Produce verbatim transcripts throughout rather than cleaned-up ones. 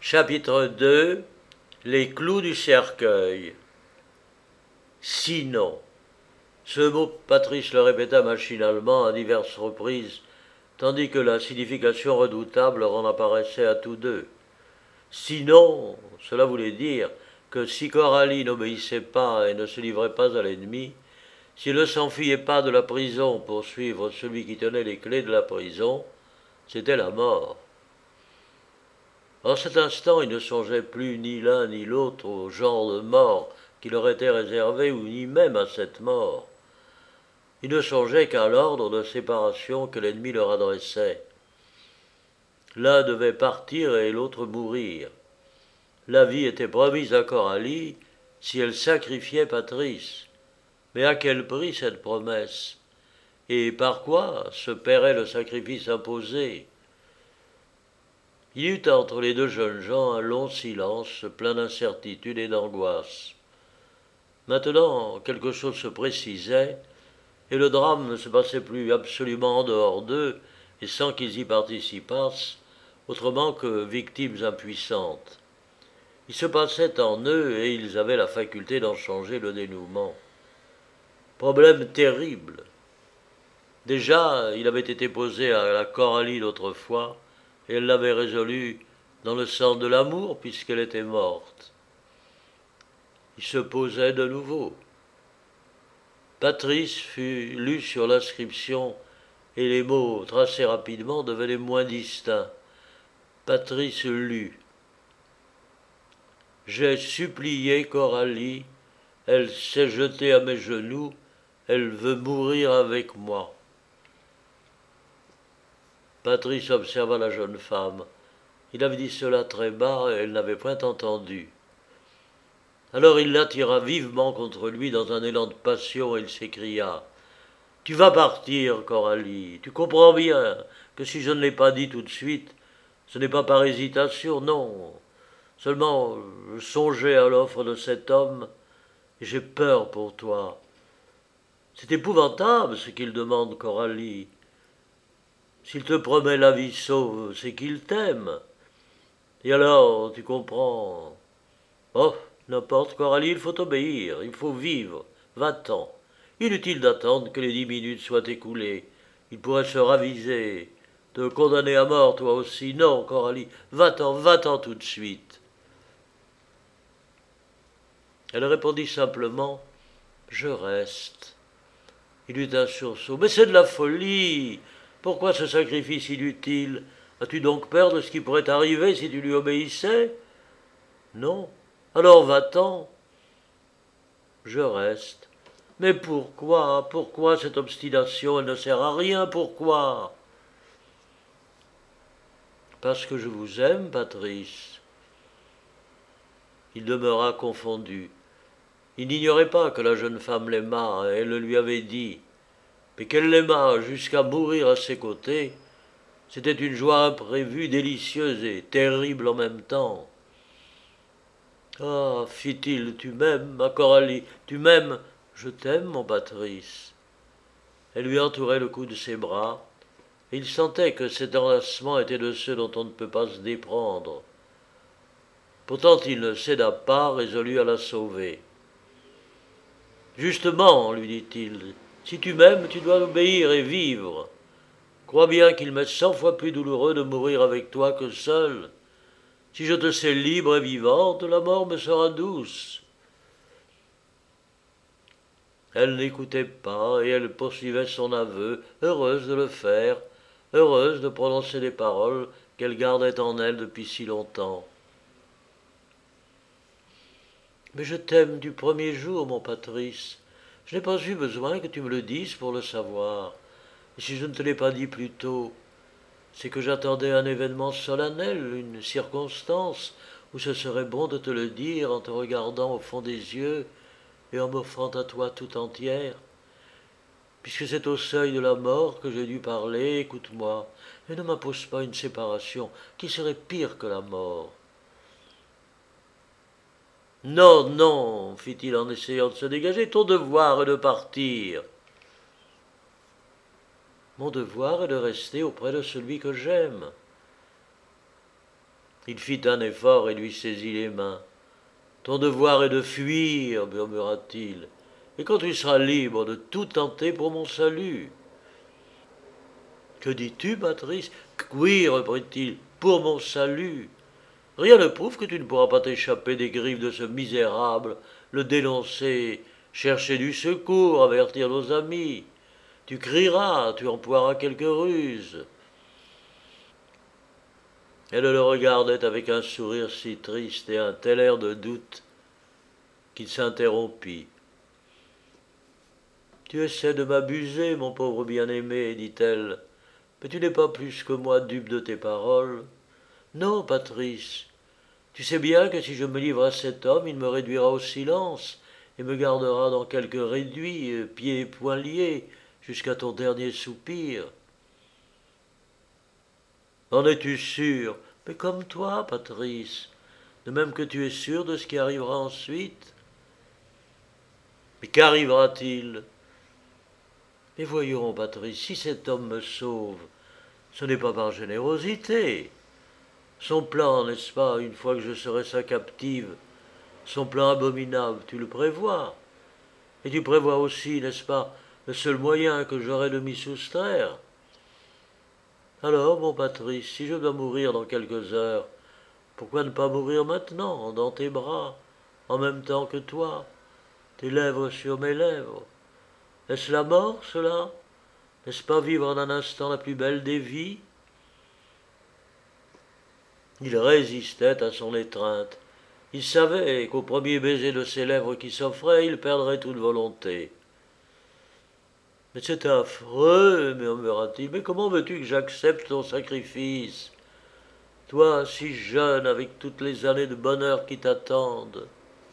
Chapitre deux. Les clous du cercueil. Sinon. Ce mot, Patrice le répéta machinalement à diverses reprises, tandis que la signification redoutable leur en apparaissait à tous deux. Sinon, cela voulait dire que si Coralie n'obéissait pas et ne se livrait pas à l'ennemi, s'il ne s'enfuyait pas de la prison pour suivre celui qui tenait les clés de la prison, c'était la mort. En cet instant, il ne songeait plus ni l'un ni l'autre au genre de mort qui leur était réservé, ou ni même à cette mort. Il ne songeait qu'à l'ordre de séparation que l'ennemi leur adressait. L'un devait partir et l'autre mourir. La vie était promise à Coralie si elle sacrifiait Patrice. Mais à quel prix cette promesse? Et par quoi se paierait le sacrifice imposé? Il y eut entre les deux jeunes gens un long silence, plein d'incertitude et d'angoisse. Maintenant, quelque chose se précisait, et le drame ne se passait plus absolument en dehors d'eux, et sans qu'ils y participassent, autrement que victimes impuissantes. Il se passait en eux, et ils avaient la faculté d'en changer le dénouement. Problème terrible. Déjà, il avait été posé à la Coralie l'autre fois, et elle l'avait résolu dans le sens de l'amour, puisqu'elle était morte. Il se posait de nouveau. Patrice fut lu sur l'inscription, et les mots, tracés rapidement, devenaient moins distincts. Patrice lut. « J'ai supplié Coralie, elle s'est jetée à mes genoux, elle veut mourir avec moi. » Patrice observa la jeune femme. Il avait dit cela très bas et elle n'avait point entendu. Alors il l'attira vivement contre lui dans un élan de passion et il s'écria « Tu vas partir, Coralie. Tu comprends bien que si je ne l'ai pas dit tout de suite, ce n'est pas par hésitation, non. Seulement, je songeais à l'offre de cet homme et j'ai peur pour toi. C'est épouvantable ce qu'il demande, Coralie. S'il te promet la vie sauve, c'est qu'il t'aime. Et alors, tu comprends. Oh, n'importe, Coralie, il faut obéir, il faut vivre. Va-t'en. Inutile d'attendre que les dix minutes soient écoulées. Il pourrait se raviser, te condamner à mort, toi aussi. Non, Coralie, va-t'en, va-t'en tout de suite. Elle répondit simplement « Je reste ». Il eut un sursaut. « Mais c'est de la folie. Pourquoi ce sacrifice inutile? As-tu donc peur de ce qui pourrait arriver si tu lui obéissais? » ?»« Non. Alors va-t'en. » »« Je reste. » »« Mais pourquoi? Pourquoi cette obstination? Elle ne sert à rien. Pourquoi? » »« Parce que je vous aime, Patrice. » Il demeura confondu. Il n'ignorait pas que la jeune femme l'aima, elle le lui avait dit. Mais qu'elle l'aima jusqu'à mourir à ses côtés, c'était une joie imprévue, délicieuse et terrible en même temps. « Ah, fit-il, tu m'aimes, ma Coralie, tu m'aimes? Je t'aime, mon Patrice. » Elle lui entourait le cou de ses bras, et il sentait que cet enlacement était de ceux dont on ne peut pas se déprendre. Pourtant il ne céda pas, résolu à la sauver. « Justement, lui dit-il, si tu m'aimes, tu dois obéir et vivre. Crois bien qu'il m'est cent fois plus douloureux de mourir avec toi que seul. Si je te sais libre et vivante, la mort me sera douce. » Elle n'écoutait pas et elle poursuivait son aveu, heureuse de le faire, heureuse de prononcer des paroles qu'elle gardait en elle depuis si longtemps. « Mais je t'aime du premier jour, mon Patrice. Je n'ai pas eu besoin que tu me le dises pour le savoir. Et si je ne te l'ai pas dit plus tôt, c'est que j'attendais un événement solennel, une circonstance où ce serait bon de te le dire en te regardant au fond des yeux et en m'offrant à toi tout entière. Puisque c'est au seuil de la mort que j'ai dû parler, écoute-moi, et ne m'impose pas une séparation qui serait pire que la mort. » « Non, non, fit-il en essayant de se dégager, ton devoir est de partir. »« Mon devoir est de rester auprès de celui que j'aime. » Il fit un effort et lui saisit les mains. Ton devoir est de fuir, murmura-t-il, et quand tu seras libre de tout tenter pour mon salut. Que dis-tu, Patrice? Oui, reprit-il, pour mon salut. Rien ne prouve que tu ne pourras pas t'échapper des griffes de ce misérable, le dénoncer, chercher du secours, avertir nos amis. Tu crieras, tu emploieras quelques ruses. Elle le regardait avec un sourire si triste et un tel air de doute qu'il s'interrompit. Tu essaies de m'abuser, mon pauvre bien-aimé, dit-elle, mais tu n'es pas plus que moi dupe de tes paroles. Non, Patrice, tu sais bien que si je me livre à cet homme, il me réduira au silence et me gardera dans quelque réduit, pieds et poings liés, jusqu'à ton dernier soupir. En es-tu sûr? Mais comme toi, Patrice, de même que tu es sûr de ce qui arrivera ensuite. Mais qu'arrivera-t-il? Mais voyons, Patrice, si cet homme me sauve, ce n'est pas par générosité. Son plan, n'est-ce pas, une fois que je serai sa captive, son plan abominable, tu le prévois. Et tu prévois aussi, n'est-ce pas, le seul moyen que j'aurai de m'y soustraire. Alors, mon Patrice, si je dois mourir dans quelques heures, pourquoi ne pas mourir maintenant, dans tes bras, en même temps que toi, tes lèvres sur mes lèvres? Est-ce la mort, cela? N'est-ce pas vivre en un instant la plus belle des vies? Il résistait à son étreinte. Il savait qu'au premier baiser de ses lèvres qui s'offrait, il perdrait toute volonté. Mais c'est affreux, murmura-t-il. Mais comment veux-tu que j'accepte ton sacrifice? Toi, si jeune, avec toutes les années de bonheur qui t'attendent.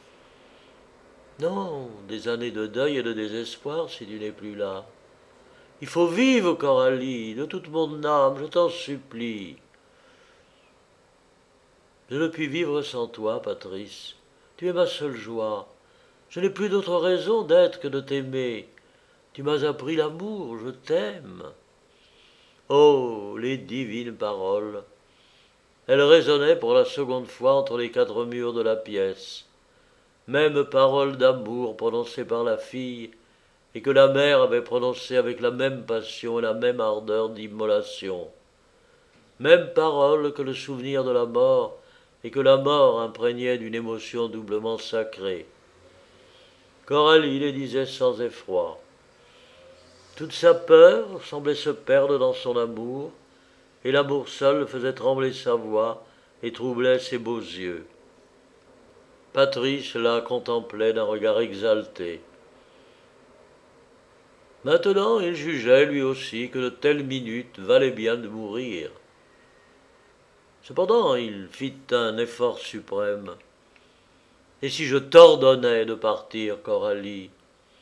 Non, des années de deuil et de désespoir si tu n'es plus là. Il faut vivre, Coralie, de toute mon âme, je t'en supplie. Je ne puis vivre sans toi, Patrice. Tu es ma seule joie. Je n'ai plus d'autre raison d'être que de t'aimer. Tu m'as appris l'amour, je t'aime. Oh, les divines paroles. Elles résonnaient pour la seconde fois entre les quatre murs de la pièce. Mêmes paroles d'amour prononcées par la fille, et que la mère avait prononcées avec la même passion et la même ardeur d'immolation. Mêmes paroles que le souvenir de la mort, et que la mort imprégnait d'une émotion doublement sacrée. Coralie les disait sans effroi. Toute sa peur semblait se perdre dans son amour, et l'amour seul faisait trembler sa voix et troublait ses beaux yeux. Patrice la contemplait d'un regard exalté. Maintenant, il jugeait lui aussi que de telles minutes valaient bien de mourir. Cependant, il fit un effort suprême. Et si je t'ordonnais de partir, Coralie?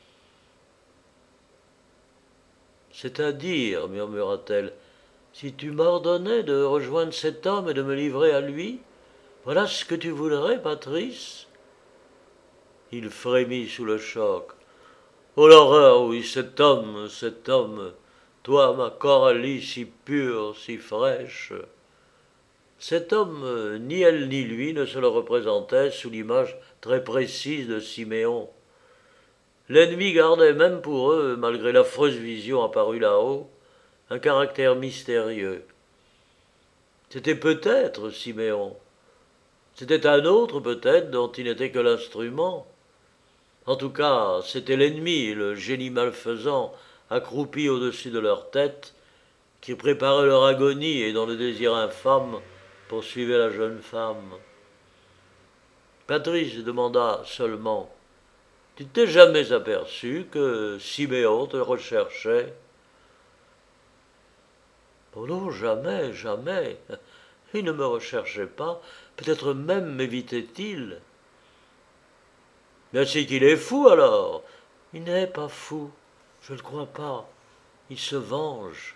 C'est-à-dire, murmura-t-elle, si tu m'ordonnais de rejoindre cet homme et de me livrer à lui, voilà ce que tu voudrais, Patrice? Il frémit sous le choc. Oh l'horreur, oui, cet homme, cet homme, toi, ma Coralie, si pure, si fraîche. Cet homme, ni elle ni lui ne se le représentaient sous l'image très précise de Siméon. L'ennemi gardait même pour eux, malgré l'affreuse vision apparue là-haut, un caractère mystérieux. C'était peut-être Siméon. C'était un autre peut-être dont il n'était que l'instrument. En tout cas, c'était l'ennemi, le génie malfaisant, accroupi au-dessus de leur tête, qui préparait leur agonie et dont le désir infâme poursuivait la jeune femme. Patrice demanda seulement: tu t'es jamais aperçu que Siméon te recherchait? Oh non, jamais, jamais. Il ne me recherchait pas, peut-être même m'évitait-il. Bien c'est qu'il est fou alors. Il n'est pas fou, je ne crois pas. Il se venge.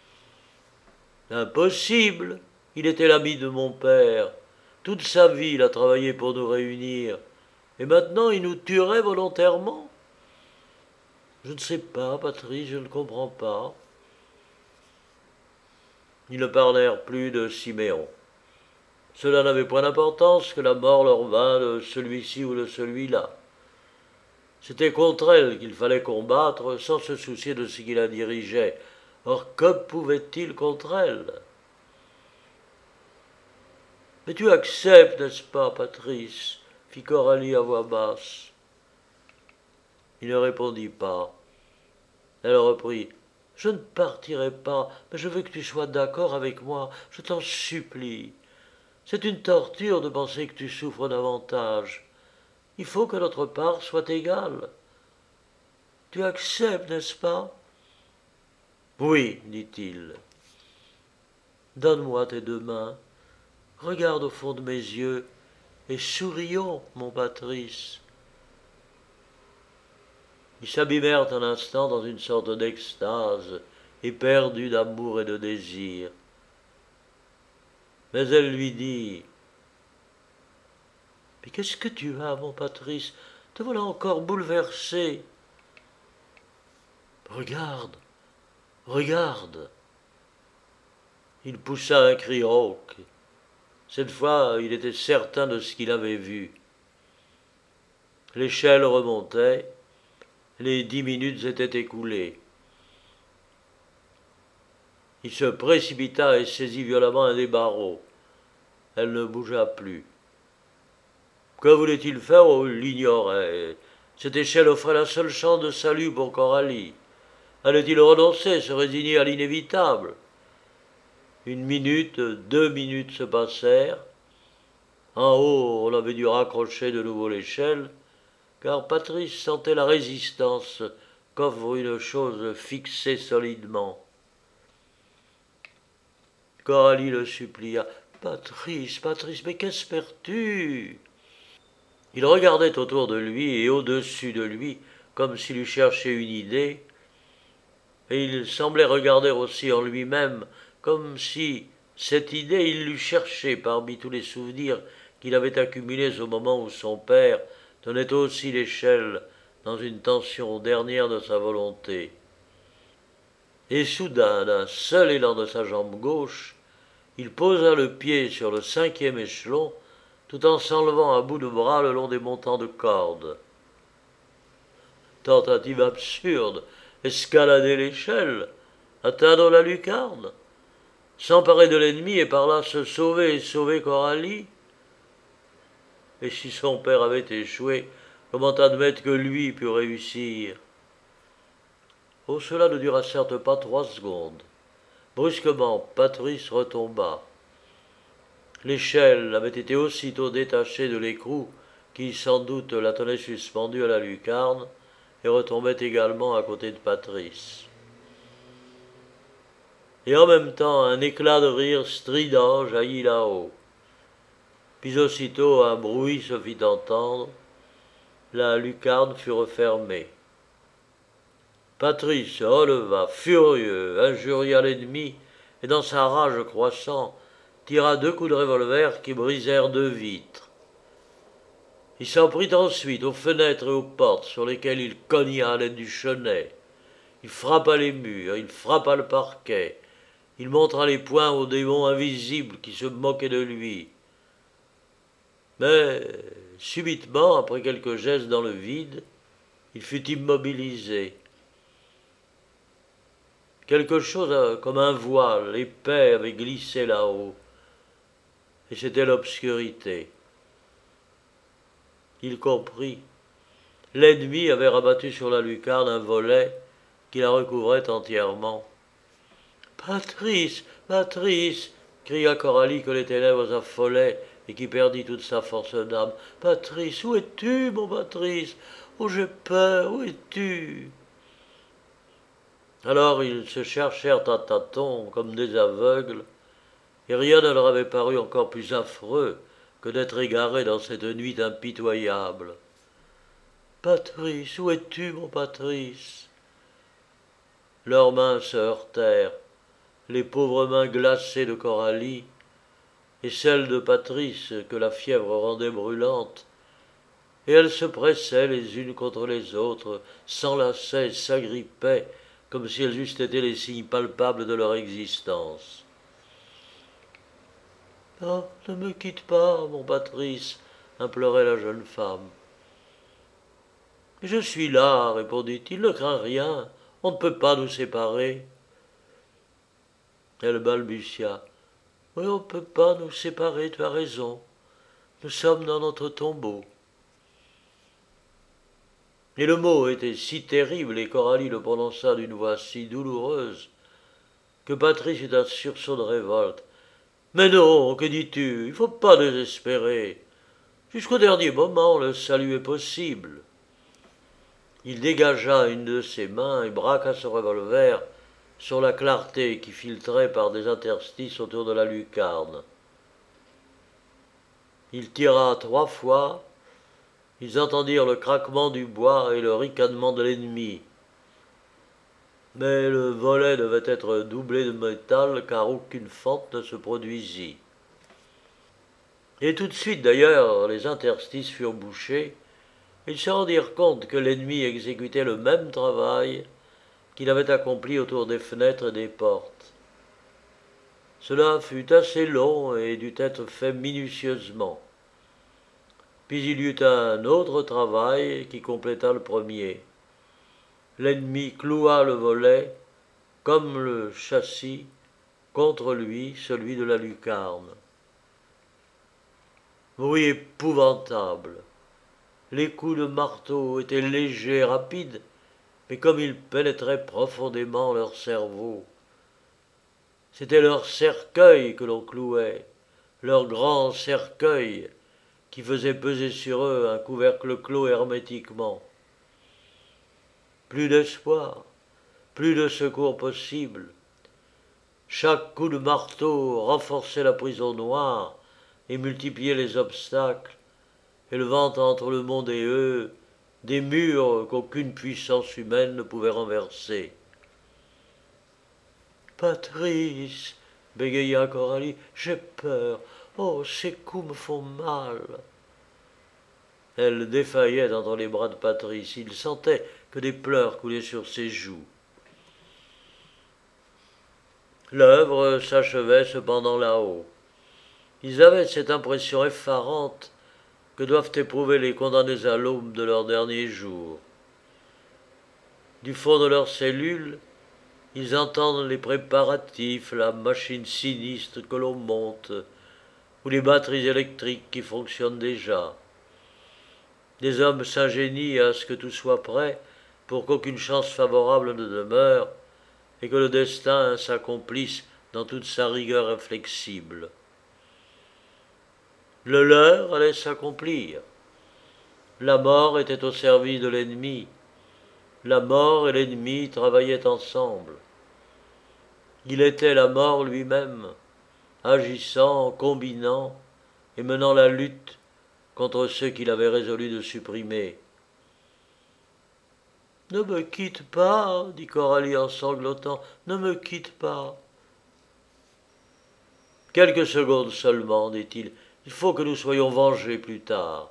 Impossible. Il était l'ami de mon père. Toute sa vie, il a travaillé pour nous réunir. Et maintenant, il nous tuerait volontairement? Je ne sais pas, Patrice, je ne comprends pas. Ils ne parlèrent plus de Siméon. Cela n'avait point d'importance que la mort leur vînt de celui-ci ou de celui-là. C'était contre elle qu'il fallait combattre sans se soucier de ce qui la dirigeait. Or, que pouvait-il contre elle? Mais tu acceptes, n'est-ce pas, Patrice? Fit Coralie à voix basse. Il ne répondit pas. Elle reprit. Je ne partirai pas, mais je veux que tu sois d'accord avec moi, je t'en supplie. C'est une torture de penser que tu souffres davantage. Il faut que notre part soit égale. Tu acceptes, n'est-ce pas? Oui, dit-il. Donne-moi tes deux mains, regarde au fond de mes yeux, et sourions, mon Patrice. Ils s'abîmèrent un instant dans une sorte d'extase, éperdus d'amour et de désir. Mais elle lui dit « Mais qu'est-ce que tu as, mon Patrice? Te voilà encore bouleversé. Regarde, regarde. » Il poussa un cri rauque. Cette fois, il était certain de ce qu'il avait vu. L'échelle remontait, les dix minutes étaient écoulées. Il se précipita et saisit violemment un des barreaux. Elle ne bougea plus. Que voulait-il faire? Oh, il l'ignorait. Cette échelle offrait la seule chance de salut pour Coralie. Allait-il renoncer, se résigner à l'inévitable? Une minute, deux minutes se passèrent. En haut, on avait dû raccrocher de nouveau l'échelle, car Patrice sentait la résistance qu'offre une chose fixée solidement. Coralie le supplia. « Patrice, Patrice, mais qu'espères-tu » Il regardait autour de lui et au-dessus de lui, comme s'il eût cherché une idée, et il semblait regarder aussi en lui-même, comme si cette idée il l'eût cherchée parmi tous les souvenirs qu'il avait accumulés au moment où son père tenait aussi l'échelle dans une tension dernière de sa volonté. Et soudain, d'un seul élan de sa jambe gauche, il posa le pied sur le cinquième échelon, tout en s'enlevant à bout de bras le long des montants de cordes. Tentative absurde, escalader l'échelle, atteindre la lucarne, s'emparer de l'ennemi et par là se sauver et sauver Coralie. Et si son père avait échoué, comment admettre que lui pût réussir? Oh, cela ne dura certes pas trois secondes. Brusquement, Patrice retomba. L'échelle avait été aussitôt détachée de l'écrou qui, sans doute, la tenait suspendue à la lucarne et retombait également à côté de Patrice. Et en même temps, un éclat de rire strident jaillit là-haut. Puis aussitôt, un bruit se fit entendre. La lucarne fut refermée. Patrice se releva, furieux, injuria l'ennemi, et dans sa rage croissante, tira deux coups de revolver qui brisèrent deux vitres. Il s'en prit ensuite aux fenêtres et aux portes sur lesquelles il cogna à l'aide du chenet. Il frappa les murs, il frappa le parquet, il montra les poings aux démons invisibles qui se moquaient de lui. Mais, subitement, après quelques gestes dans le vide, il fut immobilisé. Quelque chose comme un voile épais avait glissé là-haut, et c'était l'obscurité. Il comprit. L'ennemi avait rabattu sur la lucarne un volet qui la recouvrait entièrement. « Patrice, Patrice » cria Coralie que les ténèbres affolaient et qui perdit toute sa force d'âme. « Patrice, où es-tu, mon Patrice? Oh, j'ai peur, où es-tu » Alors ils se cherchèrent à tâtons comme des aveugles, et rien ne leur avait paru encore plus affreux que d'être égarés dans cette nuit impitoyable. « Patrice, où es-tu, mon Patrice » Leurs mains se heurtèrent, les pauvres mains glacées de Coralie, et celles de Patrice que la fièvre rendait brûlantes, et elles se pressaient les unes contre les autres, s'enlaçaient, s'agrippaient, comme si elles eussent été les signes palpables de leur existence. « Oh, ne me quitte pas, mon Patrice, implorait la jeune femme. Je suis là, répondit-il, ne crains rien, on ne peut pas nous séparer. Elle balbutia. Oui, on ne peut pas nous séparer, tu as raison. Nous sommes dans notre tombeau. Et le mot était si terrible, et Coralie le prononça d'une voix si douloureuse, que Patrice eut un sursaut de révolte. Mais non, que dis-tu? Il ne faut pas désespérer. Jusqu'au dernier moment, le salut est possible. Il dégagea une de ses mains et braqua son revolver sur la clarté qui filtrait par des interstices autour de la lucarne. Il tira trois fois. Ils entendirent le craquement du bois et le ricanement de l'ennemi. Mais le volet devait être doublé de métal car aucune fente ne se produisit. Et tout de suite d'ailleurs les interstices furent bouchés. Ils se rendirent compte que l'ennemi exécutait le même travail qu'il avait accompli autour des fenêtres et des portes. Cela fut assez long et dut être fait minutieusement. Puis il y eut un autre travail qui compléta le premier. L'ennemi cloua le volet, comme le châssis, contre lui, celui de la lucarne. Bruit épouvantable. Les coups de marteau étaient légers et rapides, mais comme ils pénétraient profondément leur cerveau. C'était leur cercueil que l'on clouait, leur grand cercueil, qui faisait peser sur eux un couvercle clos hermétiquement. Plus d'espoir, plus de secours possible. Chaque coup de marteau renforçait la prison noire et multipliait les obstacles, élevant entre le monde et eux des murs qu'aucune puissance humaine ne pouvait renverser. Patrice, bégaya Coralie, j'ai peur. Oh, ces coups me font mal. Elle défaillait dans les bras de Patrice. Il sentait que des pleurs coulaient sur ses joues. L'œuvre s'achevait cependant là-haut. Ils avaient cette impression effarante que doivent éprouver les condamnés à l'aube de leur dernier jour. Du fond de leurs cellules, ils entendent les préparatifs, la machine sinistre que l'on monte, ou les batteries électriques qui fonctionnent déjà. Des hommes s'ingénient à ce que tout soit prêt pour qu'aucune chance favorable ne demeure et que le destin s'accomplisse dans toute sa rigueur inflexible. Le leur allait s'accomplir. La mort était au service de l'ennemi. La mort et l'ennemi travaillaient ensemble. Il était la mort lui-même, agissant, combinant et menant la lutte contre ceux qu'il avait résolu de supprimer. « Ne me quitte pas, dit Coralie en sanglotant, ne me quitte pas. Quelques secondes seulement, dit-il, il faut que nous soyons vengés plus tard.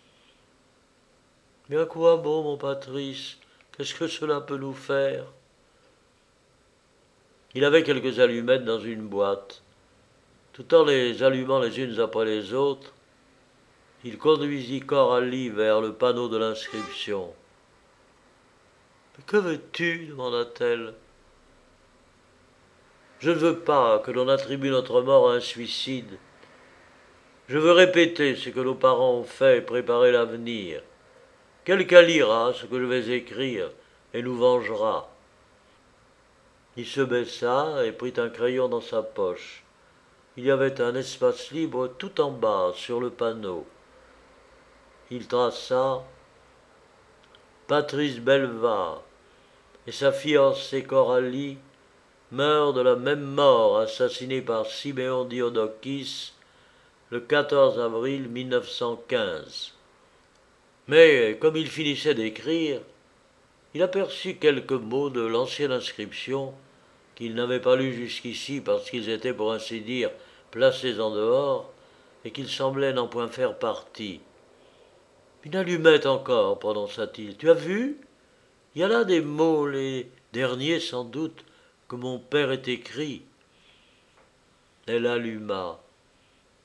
Mais à quoi bon, mon Patrice? Qu'est-ce que cela peut nous faire? Il avait quelques allumettes dans une boîte. Tout en les allumant les unes après les autres, il conduisit Coralie vers le panneau de l'inscription. « Mais que veux-tu » demanda-t-elle. « Je ne veux pas que l'on attribue notre mort à un suicide. Je veux répéter ce que nos parents ont fait et préparer l'avenir. Quelqu'un lira ce que je vais écrire et nous vengera. » Il se baissa et prit un crayon dans sa poche. Il y avait un espace libre tout en bas, sur le panneau. Il traça « Patrice Belva et sa fiancée Coralie meurent de la même mort, assassinés par Siméon Diodokis le quatorze avril mille neuf cent quinze. » Mais, comme il finissait d'écrire, il aperçut quelques mots de l'ancienne inscription qu'il n'avait pas lus jusqu'ici parce qu'ils étaient, pour ainsi dire, placés en dehors et qu'ils semblaient n'en point faire partie. « Une allumette encore, prononça-t-il. Tu as vu? Il y a là des mots, les derniers sans doute, que mon père ait écrits. » Elle alluma.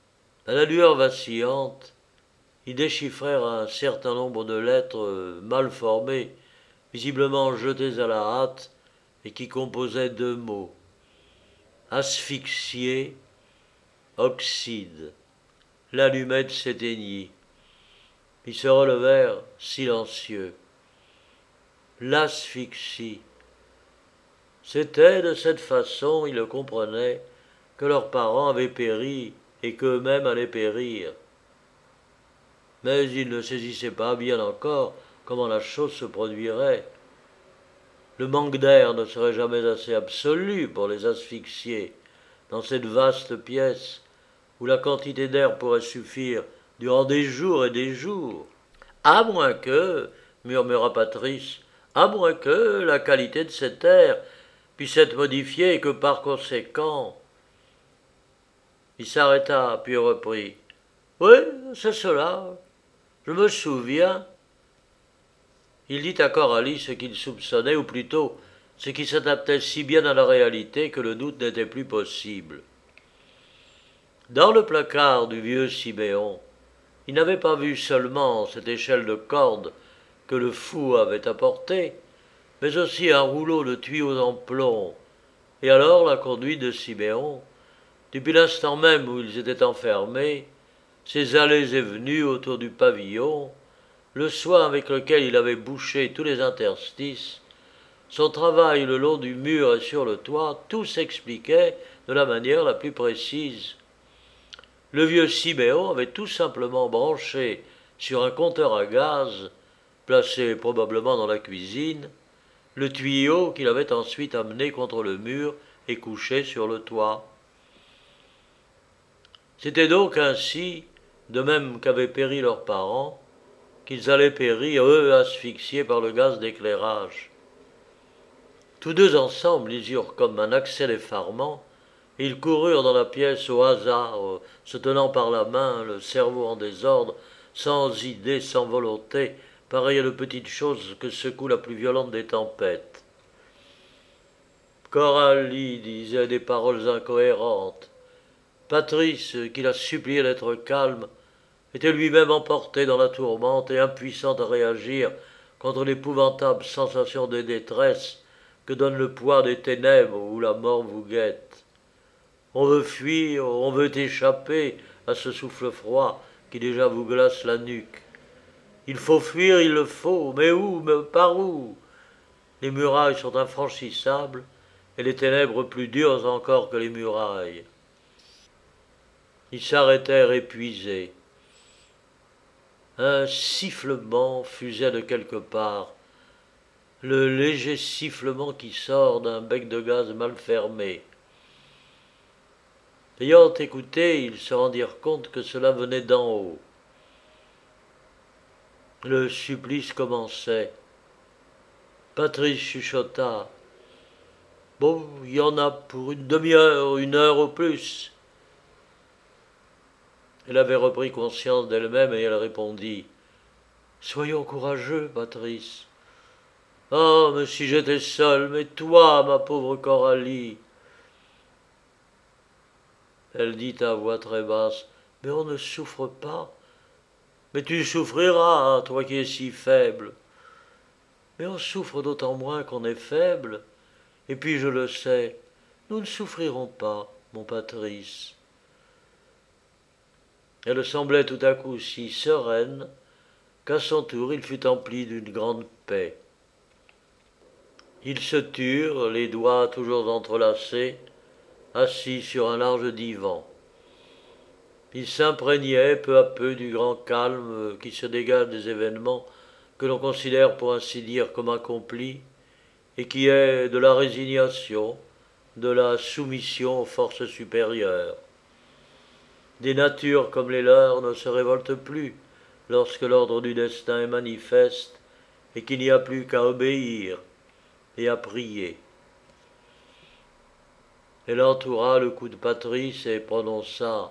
À la lueur vacillante, ils déchiffrèrent un certain nombre de lettres mal formées, visiblement jetées à la hâte, et qui composaient deux mots. Asphyxié, oxyde. L'allumette s'éteignit. Ils se relevèrent, silencieux. L'asphyxie. C'était de cette façon, ils le comprenaient, que leurs parents avaient péri et qu'eux-mêmes allaient périr. Mais ils ne saisissaient pas bien encore comment la chose se produirait. Le manque d'air ne serait jamais assez absolu pour les asphyxier dans cette vaste pièce où la quantité d'air pourrait suffire durant des jours et des jours. À moins que, murmura Patrice, à moins que la qualité de cet air puisse être modifiée et que par conséquent. Il s'arrêta, puis reprit. Oui, c'est cela. Je me souviens. Il dit à Coralie ce qu'il soupçonnait, ou plutôt ce qui s'adaptait si bien à la réalité que le doute n'était plus possible. Dans le placard du vieux Siméon, il n'avait pas vu seulement cette échelle de corde que le fou avait apportée, mais aussi un rouleau de tuyaux en plomb, et alors la conduite de Siméon, depuis l'instant même où ils étaient enfermés, ses allées et venues autour du pavillon, le soin avec lequel il avait bouché tous les interstices, son travail le long du mur et sur le toit, tout s'expliquait de la manière la plus précise. Le vieux Siméon avait tout simplement branché sur un compteur à gaz, placé probablement dans la cuisine, le tuyau qu'il avait ensuite amené contre le mur et couché sur le toit. C'était donc ainsi, de même qu'avaient péri leurs parents, qu'ils allaient périr, eux asphyxiés par le gaz d'éclairage. Tous deux ensemble, ils eurent comme un accès d'effarement, et ils coururent dans la pièce au hasard, se tenant par la main, le cerveau en désordre, sans idée, sans volonté, pareil à de petites choses que secoue la plus violente des tempêtes. Coralie disait des paroles incohérentes. Patrice, qui la suppliait d'être calme, était lui-même emporté dans la tourmente et impuissant à réagir contre l'épouvantable sensation de détresse que donne le poids des ténèbres où la mort vous guette. On veut fuir, on veut échapper à ce souffle froid qui déjà vous glace la nuque. Il faut fuir, il le faut, mais où, mais par où? Les murailles sont infranchissables, et les ténèbres plus dures encore que les murailles. Ils s'arrêtèrent épuisés. Un sifflement fusait de quelque part, le léger sifflement qui sort d'un bec de gaz mal fermé. Ayant écouté, ils se rendirent compte que cela venait d'en haut. Le supplice commençait. Patrice chuchota. Bon, il y en a pour une demi-heure, une heure au plus. Elle avait repris conscience d'elle-même et elle répondit. Soyons courageux, Patrice. Oh, mais si j'étais seule, mais toi, ma pauvre Coralie. Elle dit à voix très basse. Mais on ne souffre pas. Mais tu souffriras, toi qui es si faible. Mais on souffre d'autant moins qu'on est faible. Et puis je le sais, nous ne souffrirons pas, mon Patrice. Elle semblait tout à coup si sereine qu'à son tour il fut empli d'une grande paix. Ils se turent, les doigts toujours entrelacés, assis sur un large divan. Ils s'imprégnaient peu à peu du grand calme qui se dégage des événements que l'on considère pour ainsi dire comme accomplis, et qui est de la résignation, de la soumission aux forces supérieures. Des natures comme les leurs ne se révoltent plus lorsque l'ordre du destin est manifeste et qu'il n'y a plus qu'à obéir et à prier. Elle entoura le cou de Patrice et prononça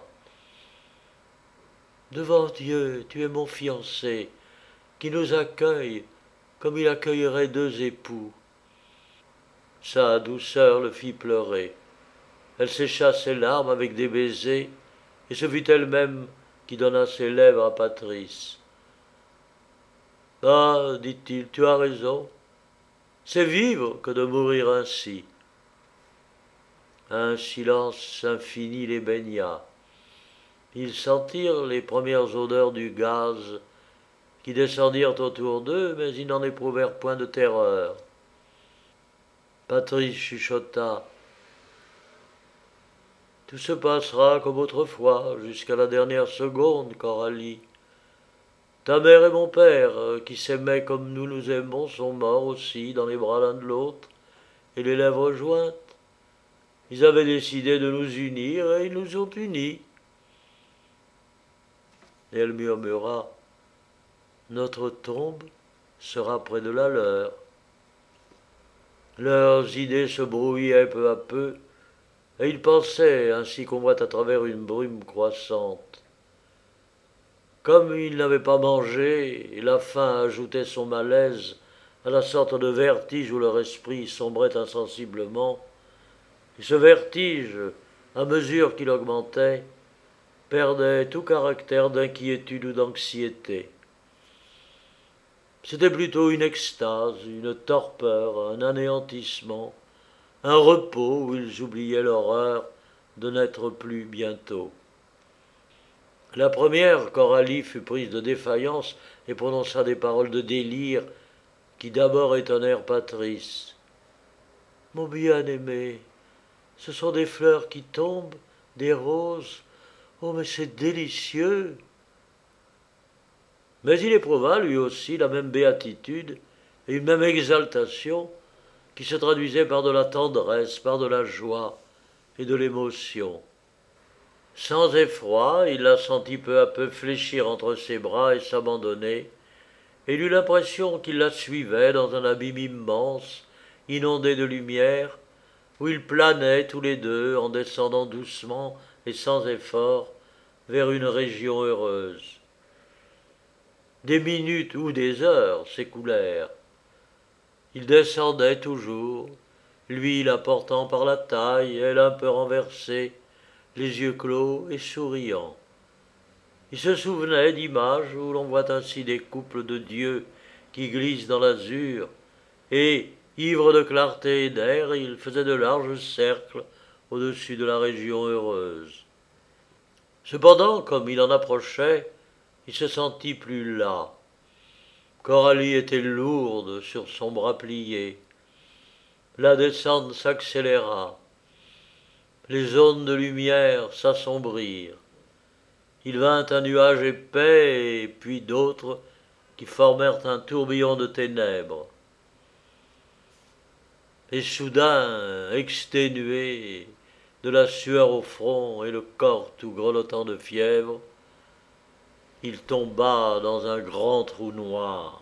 « Devant Dieu, tu es mon fiancé, qui nous accueille comme il accueillerait deux époux. » Sa douceur le fit pleurer. Elle sécha ses larmes avec des baisers et ce fut elle-même qui donna ses lèvres à Patrice. « Ah, dit-il, tu as raison, c'est vivre que de mourir ainsi. » Un silence infini les baigna. Ils sentirent les premières odeurs du gaz qui descendirent autour d'eux, mais ils n'en éprouvèrent point de terreur. Patrice chuchota. « Tout se passera comme autrefois, jusqu'à la dernière seconde, Coralie. Ta mère et mon père, qui s'aimaient comme nous nous aimons, sont morts aussi, dans les bras l'un de l'autre, et les lèvres jointes. Ils avaient décidé de nous unir, et ils nous ont unis. » Et elle murmura. « Notre tombe sera près de la leur. » Leurs idées se brouillaient peu à peu, et ils pensaient ainsi qu'on voit à travers une brume croissante. Comme ils n'avaient pas mangé, et la faim ajoutait son malaise à la sorte de vertige où leur esprit sombrait insensiblement, et ce vertige, à mesure qu'il augmentait, perdait tout caractère d'inquiétude ou d'anxiété. C'était plutôt une extase, une torpeur, un anéantissement, un repos où ils oubliaient l'horreur de n'être plus bientôt. La première, Coralie, fut prise de défaillance et prononça des paroles de délire qui d'abord étonnèrent Patrice. « Mon bien-aimé, ce sont des fleurs qui tombent, des roses. Oh, mais c'est délicieux !» Mais il éprouva lui aussi la même béatitude et une même exaltation qui se traduisait par de la tendresse, par de la joie et de l'émotion. Sans effroi, il la sentit peu à peu fléchir entre ses bras et s'abandonner, et il eut l'impression qu'il la suivait dans un abîme immense, inondé de lumière, où ils planaient tous les deux en descendant doucement et sans effort vers une région heureuse. Des minutes ou des heures s'écoulèrent. Il descendait toujours, lui la portant par la taille, elle un peu renversée, les yeux clos et souriant. Il se souvenait d'images où l'on voit ainsi des couples de dieux qui glissent dans l'azur, et, ivre de clarté et d'air, il faisait de larges cercles au-dessus de la région heureuse. Cependant, comme il en approchait, il se sentit plus las. Coralie était lourde sur son bras plié. La descente s'accéléra. Les zones de lumière s'assombrirent. Il vint un nuage épais et puis d'autres qui formèrent un tourbillon de ténèbres. Et soudain, exténué, de la sueur au front et le corps tout grelottant de fièvre, il tomba dans un grand trou noir.